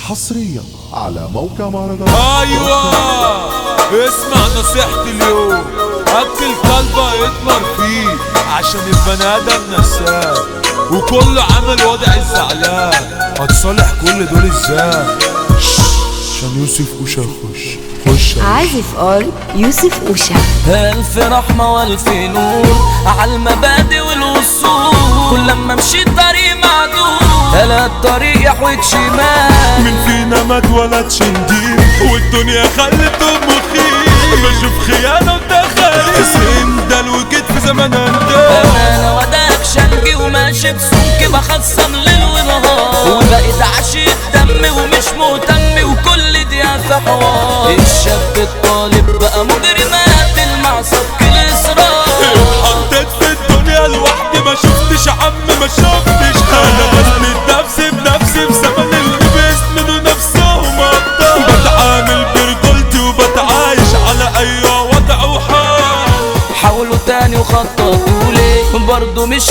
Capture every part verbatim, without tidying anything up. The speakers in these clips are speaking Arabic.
حصريا على موقع مهرجان. ايوه اسمع نصيحتي اليوم، اكل كلبه يتمر فيه عشان البني ادم نساه وكله عامل وضع الزعلان. هتصالح كل دول ازاي؟ عشان يوسف اوشا يخش خش عازف ار يوسف اوشا. الف رحمه والف نور على المبادئ والوصول، كل لما مشيت طريق معدود الا الطريق يحوج شمال. مين فينا ما اتولدش نديم والدنيا خلته مخيف، بشوف خيانه وتخاريف سندل وجيت في زمان اندال. انا وداك شنجي وماشي بسمكي بخصم ليل ونهار، وبقيت عشيق دمي ومش مهتم وكل دي في حوار. الشاب الطالب بقى مجرمات المعصب كل اصرار. اتحطيت في الدنيا لوحدي ما شفتش عم ما شفتش. انا بسند نفسي بنفسي في زمن اللي بيسندوا نفسهم ابطال. بتعامل برجولتي وبتعايش على اي وضع وحال. حاولوا تاني وخططوا لي برضه مش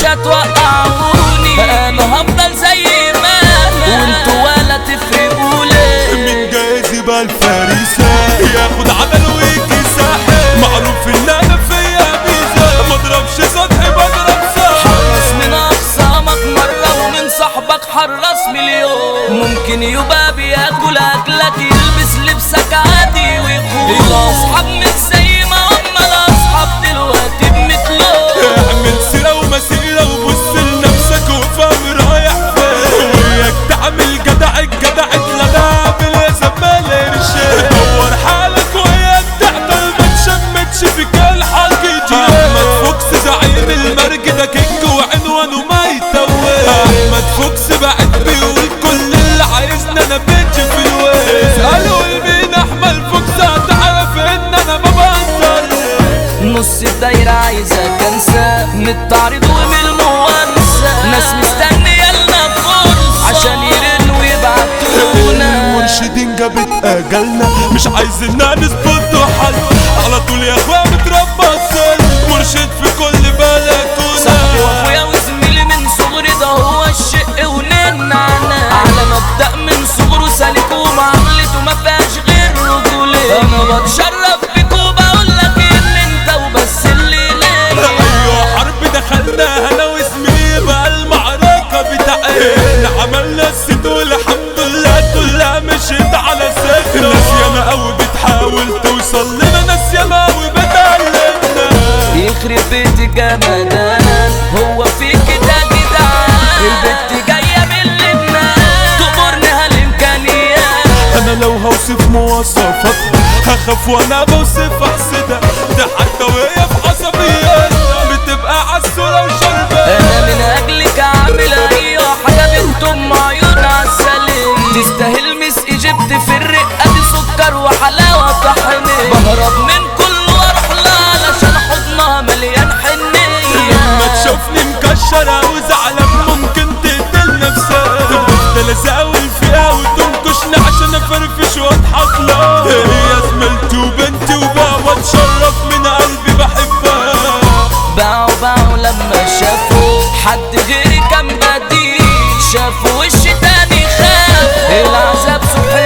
هتوقعوني، انا هفضل زي ما انا وانتوا ولا تفرقوا لي. من جايز يبقى الفريسة ياخد عمل ويجي ساحل، معروف ان انا فيا ميزة ما اضربش سطحي بضرب ساحل. حرص من اخصامك مرة ومن صاحبك حرص مليون، ممكن يبقى بياكل اكلك يلبس لبسك عادي ويقول يبقى اصحاب مش زي ما هم الاصحاب دلوقتي بمثلهم. اعمل سيرة ومسيرة وبص لنفسك وفهم رايح فين، وياك تعمل جدع الجدع اتلغى بالزمان الرشاد. دور حالك وياك تعطل ما تشمتش فيك الحكي. احمد فوكس زعيم المرج ده كيك وعنوانه ما يتوه. احمد فوكس بعد بيقول كل اللي عايزنا انا بيتش في الويل. اسألوا مين احمد فوكس هتعرف ان انا ما بهزر. نص الدايرة عايزة كنسة من التعريض ومن الموانسة، ناس مستنية لنا فرصة عشان يرنوا ويبعتونا. المرشدين جابت اجلنا مش عايزيننا نثبت حل، على طول يا اخويا متربى السل مرشد في كل بلكونه. صاحبي واخويا وزميلي من صغري ده هو الشق وننعنا، على مبدأ من صغره سالك ومعاملته ما فيهاش غير رجولية. انا بتشرف بيك وبقول لك ان انت وبس اللي ليا. ايوه حرب دخلنا انا وزميلي بقى المعركه بتاعتنا، عملنا السد والحمد لله كلها مشيت على سكه. ناس ياما قوي بتحاول توصل لنا، ناس ياما قوي بتقلدنا. يخرب بيت جمدان هو فيك ده جدعان، البت جايه من لبنان تأمرني هالامكانيات. انا لو هوصف مواصفاتها هخاف وانا بوصف احسدها، ده حتى وهي في عصبيات بتبقى عالصورة وشربة. انا من اجلك اعمل اي حاجه بنت ام عيون عسلية، تستاهل مس ايجيبت في الرقه دي سكر وحلاوه طحينيه. بهرب من كل واروح لها علشان حضنها مليان حنيه. لما تشوفني مكشرة وزعلان ممكن تقتل نفسها، بفضل ازاول فيها وتنكشني عشان افرفش واضحك لها. هي زميلتي وبنتي وبابا اتشرف من قلبي بحبها. باعوا باعوا لما شافوا حد غيري كان بديل، شافوا وش تاني خاف العذاب صبح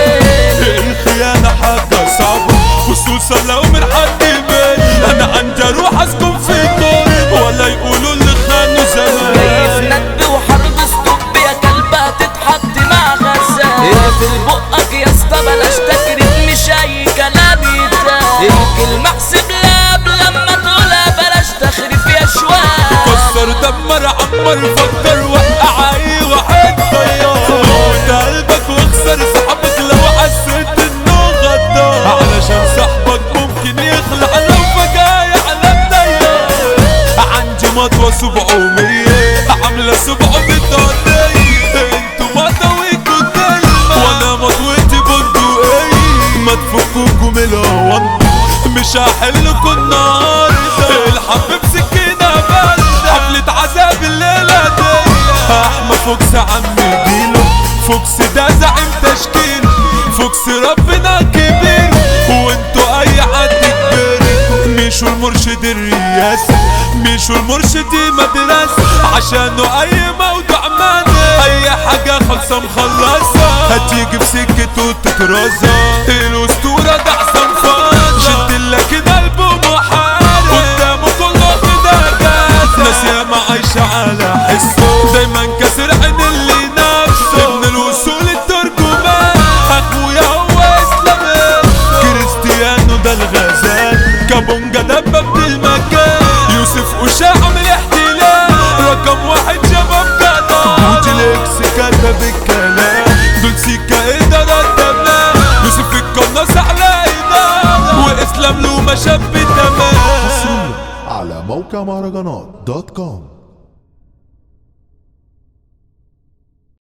وليل. الخيانة حاجة صعبة خصوصا لو من حد بيت، انا عندي اروح اسكن في دور ولا يقولوا اللي خانوا زمان. جاي في ندب وحرب ستوب يا كلبة تتحط مع غزال. اقفل بقك يا اسطى بلاش تكريم مش اي كلام يتقال. الكلمة احسبها قبل لما تقولها بلاش تخرف يا شوال. كسر دمر عمر فكر وقع اي واحد طيار. موت قلبك واخسر صاحبك لو حسيت انه غدار، علشان صاحبك ممكن يخلع لو فجأة يعلم ديار. عندي مطوة سبعمية عاملة سبعة بطاقية، انتوا مطويكوا كلمة وانا مطوتي بندقية. ما تفكوكوا من الهوان مش هحلكوا النهاردة، الحب بسكينة باردة حفلة عذاب الليلة دي. احمد فوكس عمي جيله، فوكس ده زعيم تشكيل، فوكس ربنا كبير وانتوا اي حد كبير. مشوا المرشد الرياسي، مشوا المرشد مدرسة، عشانه اي موضوع ماني اي حاجة خلصة مخلصة، هتيجي في سكته تترزة. الاسطورة ده حسام فاضل، شدلك قلبه محارب، قدامه كله كده جاز، ناس ياما عايشة على حسه، دايما كسر عين اللي نفسه، ابن الوصول الترجمان، اخويا هو اسلام، كريستيانو ده الغزال، كابونجا دبب بالمكان، يوسف أوشا عامل احتلال، رقم واحد شباب جدع، وتليكس كتب الكلام، دول سيكا إدارة تمام، يوسف القناص على إدارة، وإسلام له مشاب تمام. على موقع مهرجانات دوت كوم.